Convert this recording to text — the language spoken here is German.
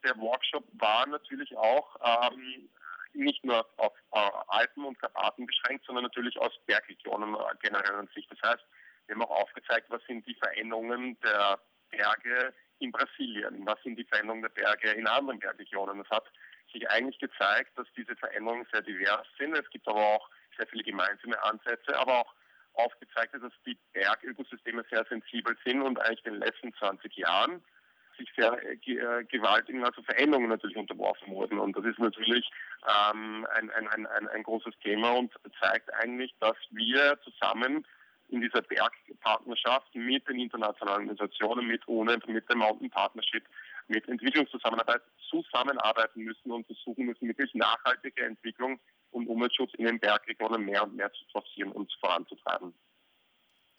der Workshop war natürlich auch nicht nur auf Alpen und Karpaten beschränkt, sondern natürlich aus Bergregionen generell an sich. Das heißt, wir haben auch aufgezeigt, was sind die Veränderungen der Berge in Brasilien, was sind die Veränderungen der Berge in anderen Bergregionen. Es hat sich eigentlich gezeigt, dass diese Veränderungen sehr divers sind. Es gibt aber auch sehr viele gemeinsame Ansätze, aber auch aufgezeigt hat, dass die Bergökosysteme sehr sensibel sind und eigentlich in den letzten 20 Jahren sich sehr gewaltigen Veränderungen natürlich unterworfen wurden. Und das ist natürlich ein großes Thema und zeigt eigentlich, dass wir zusammen in dieser Bergpartnerschaft mit den internationalen Organisationen, mit UNEP, mit der Mountain Partnership, mit Entwicklungszusammenarbeit zusammenarbeiten müssen und versuchen müssen, wirklich nachhaltige Entwicklung und Umweltschutz in den Bergregionen mehr und mehr zu forcieren und voranzutreiben.